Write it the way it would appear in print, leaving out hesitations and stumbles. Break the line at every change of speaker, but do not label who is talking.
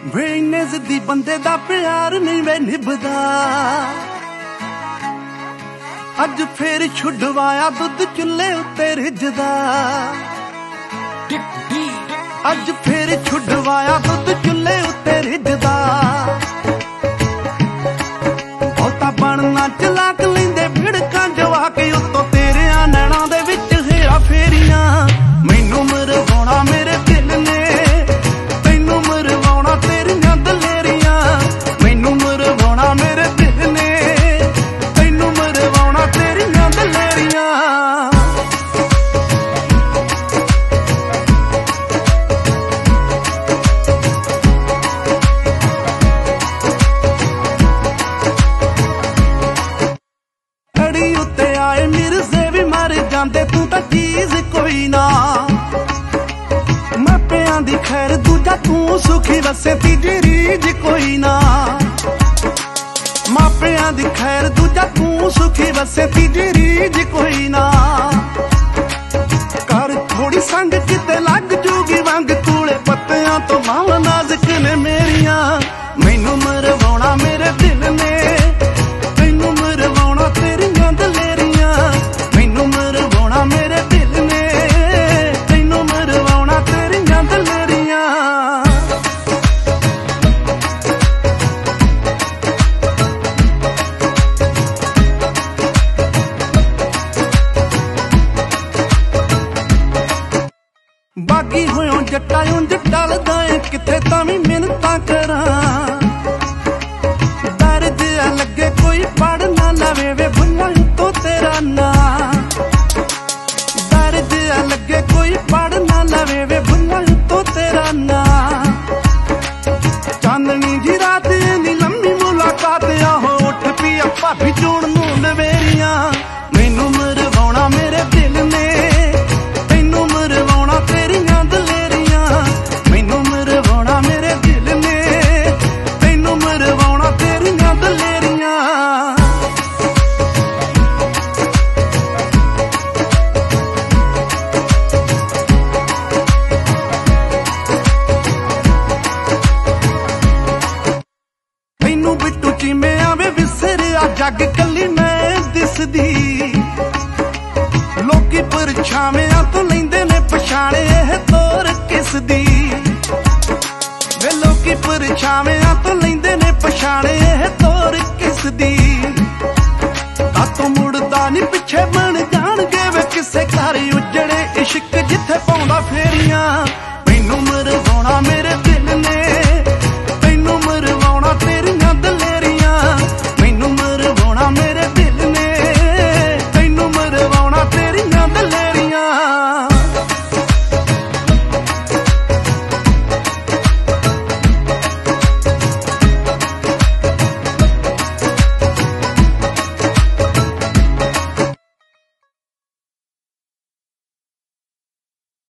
ਵੇ ਇੰਨੇ ਜ਼ਿੱਦੀ ਬੰਦੇ ਦਾ ਪਿਆਰ ਨਹੀਂ ਵੇ ਨਿਭਦਾ। ਅੱਜ ਫੇਰ ਛੁਡਵਾਇਆ ਦੁੱਧ ਚੁੱਲ੍ਹੇ ਉੱਤੇ ਰਿੱਝਦਾ। ਅੱਜ ਫੇਰ ਛੁਡਵਾਇਆ ਦੁੱਧ ਚੁੱਲ੍ਹੇ ਉੱਤੇ ਰਿੱਝਦਾ। ਬਹੁਤਾ ਬਣਨਾ ਚਲਾਕ ਲੈਂਦੇ ਭਿੜਕਾਂ ਜਵਾਕ ਉੱਤੋਂ ਤੇਰਿਆਂ ਨੈਣਾਂ ਦੇ ਵਿੱਚ ਹੇਰਾ ਫੇਰੀਆਂ। ਮੈਨੂੰ ਮਰਵਾਉਣਾ ਮੇਰੇ ਦਿਲ ਨੇ, ਤੈਨੂੰ ਮਰਵਾਉਣਾ ਤੇਰੀਆਂ ਦਲੇਰੀਆਂ। ਮੈਨੂੰ ਮਰਵਾਉਣਾ ਮੇਰੇ ਦਿਲ ਨੇ, ਤੈਨੂੰ ਮਰਵਾਉਣਾ ਤੇਰੀਆਂ ਦਲੇਰੀਆਂ। ਅੜੀ ਉੱਤੇ ਆਏ ਮਿਰਜ਼ੇ ਵੀ ਮਰ ਜਾਂਦੇ, ਤੂੰ ਤਾਂ ਚੀਜ਼ ਕੋਈ ਨਾ। ਮਾਪਿਆਂ ਦੀ ਖੈਰ ਦੂਜਾ ਤੂੰ ਸੁਖੀ ਵਸੇ, ਤੀਜੀ ਰੀਝ ਕੋਈ ਨਾ। ਮਾਪਿਆਂ ਦੀ ਖੈਰ ਦੂਜਾ ਤੂੰ ਸੁਖੀ ਵਸੇ, ਤੀਜੀ ਰੀਝ ਕੋਈ ਨਾ। ਕਰ ਥੋੜੀ ਸੰਗ ਕਿਤੇ ਲੱਗ ਜੂਗੀ ਵੰਗ, ਕੂਲੇ ਪੱਤਿਆਂ ਤੋਂ ਮਾਵਾਂ ਨਾਜ਼ੁਕ ਨੇ ਮੇਰੀਆਂ। ਮੈਨੂੰ ਮਰਵਾਉਣਾ ਮੇਰੇ ਦਿਲ ਨੇ, ਤੈਨੂੰ ਮਰਵਾਉਣਾ ਤੇਰੀਆਂ ਦਲੇਰੀਆਂ। ਮੈਨੂੰ ਮਰਵਾਉਣਾ ਮੇਰੇ ਦਿਲ ਨੇ, ਤੈਨੂੰ ਮਰਵਾਉਣਾ ਤੇਰੀਆਂ ਦਲੇਰੀਆਂ। ਬਾਗੀ ਹੋਇਓ ਜੱਟਾਂ ਉਂਝ ਟਲਦਾ ਏ ਕਿੱਥੇ, ਤਾਂ ਵੀ ਮਿਹਨਤਾਂ ਕਰਾਂ। ਦਰਦ ਆ ਲੱਗੇ ਕੋਈ ਪੜ ਨਾ ਲਵੇ ਵੇ ਬੁੱਲਾਂ ਉੱਤੋਂ ਤੇਰਾ ਨਾਂ। ਦਰਦ ਆ ਲੱਗੇ ਕੋਈ ਪੜ ਨਾ ਲਵੇ ਵੇ ਬੁੱਲਾਂ ਉੱਤੋਂ ਤੇਰਾ ਨਾਂ। ਚਾਨਣੀ ਜੀ ਰਾਤ ਨੀ ਲੰਮੀ ਮੁਲਾਕਾਤ, ਆਹੋ ਉੱਠ ਪੀ ਭਾਬੀ ਚੋਣ ਨੂੰ ਨਵੇਰੀਆਂ। ਮੈਨੂੰ ਮਰਵਾਉਣਾ ਮੇਰੇ ਦਿਲ ਨੇ, ਤੈਨੂੰ ਮਰਵਾਉਣਾ ਤੇਰੀਆਂ ਦਲੇਰੀਆਂ। ਮੈਨੂੰ ਮਰਵਾਉਣਾ ਮੇਰੇ ਦਿਲ ਨੇ, ਤੈਨੂੰ ਮਰਵਾਉਣਾ ਤੇਰੀਆਂ ਦਲੇਰੀਆਂ। ਮੈਨੂੰ ਬਿੱਟੂ ਚੀਮਿਆਂ ਵੇ ਵਿਸਰਿਆ ਜੱਗ, ਕੱਲੀ ਮੈਂ ਦਿਸਦੀ। ਲੋਕੀ ਪਰਛਾਵਿਆਂ ਤੋਂ ਲੈਂਦੇ ਨੇ ਪਛਾਣ, ਇਹ ਤੋਰ ਕਿਸ ਦੀ। ਵੇ ਲੋਕੀ ਪਰਛਾਵਿਆਂ ਤੋਂ ਲੈਂਦੇ ਨੇ ਪਛਾਣ, ਇਹ ਤੋਰ ਕਿਸ ਦੀ। ਤਾਤੋਂ ਮੁੜਦਾ ਨੀ ਪਿੱਛੇ ਬਣ ਜਾਣਗੇ ਵੇ ਕਿਸੇ ਘਰ ਉਜੜੇ ਇਸ਼ਕ, ਜਿੱਥੇ ਪਾਉਂਦਾ ਫੇਰੀਆਂ। ਮੈਨੂੰ ਮਰਵਾਉਣਾ ਮੇਰੇ